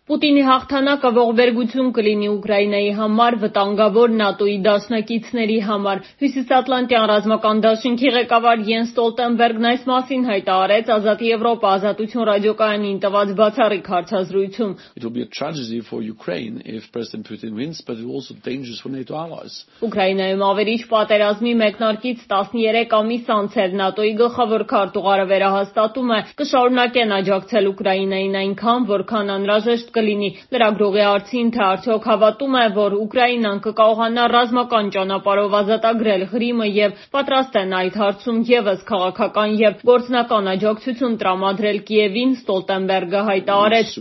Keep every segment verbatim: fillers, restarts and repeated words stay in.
Պուտինի հաղթանակը ողբերգություն կլինի Ուկրաինայի համար, վտանգավոր ՆԱՏՕ-ի դաշնակիցների համար։ Հյուսիսատլանտյան ռազմական դաշինքի ղեկավար Յենս Ստոլտենբերգն այս մասին հայտարարեց Ազատ Եվրոպա ազատություն ռադիոկայանին տված բացառիկ հարցազրույցում։ Ուկրաինայում ավերիչ պատերազմի մեկնարկից տասներեք ամիս անցել ՆԱՏՕ-ի գլխավոր քարտուղարը վերահաստատում է կշարունակեն աջակցել Ուկրաինային այնքան, որքան անհրաժեշտ կլինի։ Լրագրողի հարցին, թե արդյոք հավատում է, որ Ուկրաինան կկարողանա ռազմական ճանապարհով ազատագրել Ղրիմը եւ պատրաստ են այդ հարցում եւս քաղաքական եւ գործնական աջակցություն տրամադրել Կիևին, Ստոլտենբերգը հայտարարեց.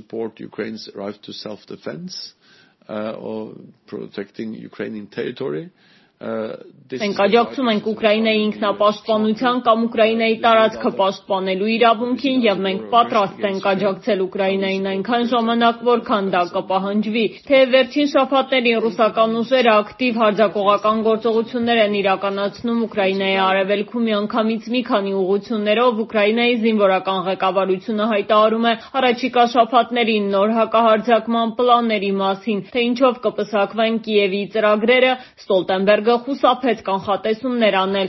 Մենք աջակցում ենք Ուկրաինայի ինքնապաշտպանության կամ Ուկրաինայի տարածքը պաշտպանելու իրավունքին եւ մենք պատրաստ ենք աջակցել Ուկրաինային այնքան ժամանակ, որքան դա կպահանջվի։ Թեև վերջին շաբաթներին ռուսական ուժերը ակտիվ հարձակողական գործողություններ են իրականացնում Ուկրաինայի արևելքում միանգամից մի քանի ուղղություններով, Ուկրաինայի զինվորական ղեկավարությունը հայտարարում է առաջիկա շաբաթներին նոր հակահարձակման պլանների մասին, թե ինչով կպսակվեն Կիևի ծրագրերը, Ստոլտենբերգը խուսափեց կանխատեսումներ անել.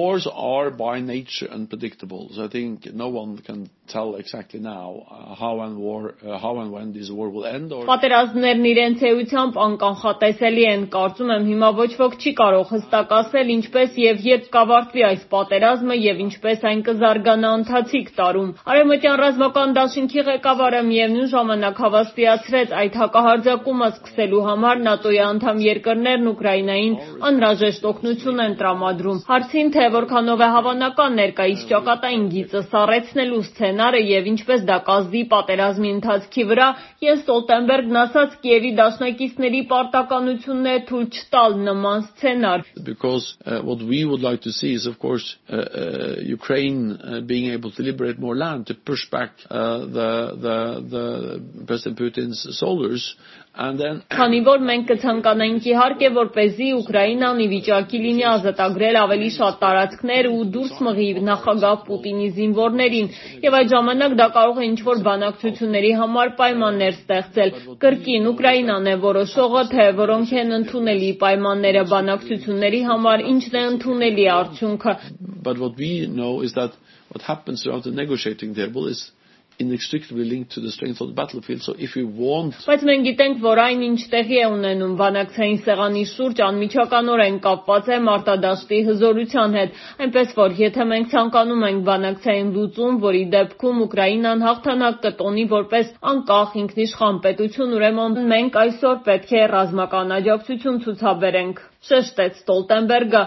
Պատերազմներն իրենց էությամբ անկանխատեսելի են, կարծում եմ հիմա ոչ ոք չի կարող հստակ ասել ինչպես եւ երբ կավարտվի այս պատերազմը եւ ինչպես այն կզարգանա ընթացիկ տարում։ Արևմտյան ռազմական դաշինքի ղեկավարը միևնույն ժամանակ հավաստիացրեց այդ հակահարձակումը սկսելու համար ՆԱՏՕ-ի անդամ երկրներն Ուկրաինային անհրաժեշտ օգնություն են տրամադրում։ Հարցին, թե որքանով է հավանական ներկայիս ճակատային գիծը սառեցնելու սցենարը եւ ինչպես դա կազդի պատերազմի ընթացքի վրա, Յենս Ստոլտենբերգն ասաց Կիևի դաշնակիցների պարտականությունն է թույլ չտալ նման սցենար. Because uh, what we would like to see is of course uh, uh, Ukraine uh, being able to liberate more land to push back uh, the the the President Putin's soldiers. Քանի որ մենք կցանկանայինք իհարկե, որպեսզի Ուկրաինան ի վիճակի լինի ազատագրել ավելի շատ տարածքներ ու դուրս մղի նախագահ Պուտինի զինվորներին, եւ այդ ժամանակ դա կարող է ինչ-որ բանակցությունների համար պայմաններ ստեղծել։ Կրկին Ուկրաինան է որոշողը, թե որոնք են ընդունելի պայմանները բանակցությունների համար, ինչն է ընդունելի արդյունքը։ But what we know is that what happens around the negotiating table is inextricably linked to the strength of the battlefield. So if we want Բայց մենք գիտենք, որ այն ինչ տեղի է ունենում բանակցային սեղանի շուրջ անմիջականորեն կապված է մարտադաշտի հզորության հետ, այնպես որ եթե մենք ցանկանում ենք բանակցային լուծում, որի դեպքում Ուկրաինան հաղթանակ կտոնի որպես անկախ ինքնիշխան պետություն, ուրեմն մենք այսօր պետք է ռազմական աջակցություն ցուցաբերենք, շեշտեց Ստոլտենբերգը։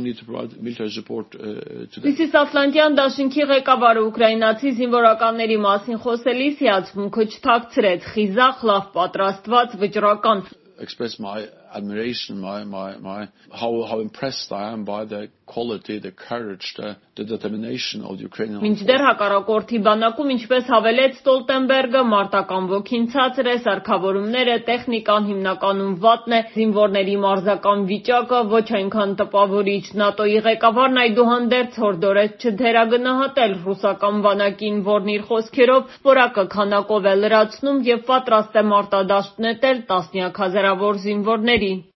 Հյուսիսատլանտյան դաշինքի ղեկավարը ուկրաինացի զինվորականների մասին խոսելիս հիացմունքը չթաքցրեց, խիզախ, լավ պատրաստված, վճռական. Express my admiration, my my my how how impressed I am by the quality, the courage, the, the determination of the Ukrainian. Մինչդեռ հակառակորդի բանակում, ինչպես հավելեց Ստոլտենբերգը, մարտական ոգին ցածր է, սարքավորումները, տեխնիկան հիմնականում վատն է, զինվորների մարզական վիճակը ոչ այնքան տպավորիչ։ ՆԱՏՕ-ի ղեկավարն այդուհանդերձ հորդորեց չդերագնահատել ռուսական բանակին, որն իր խոսքերով որակը քանակով է լրացնում եւ պատրաստ է մարտադաշտ նետել տասնյակ հազարավոր զինվորների։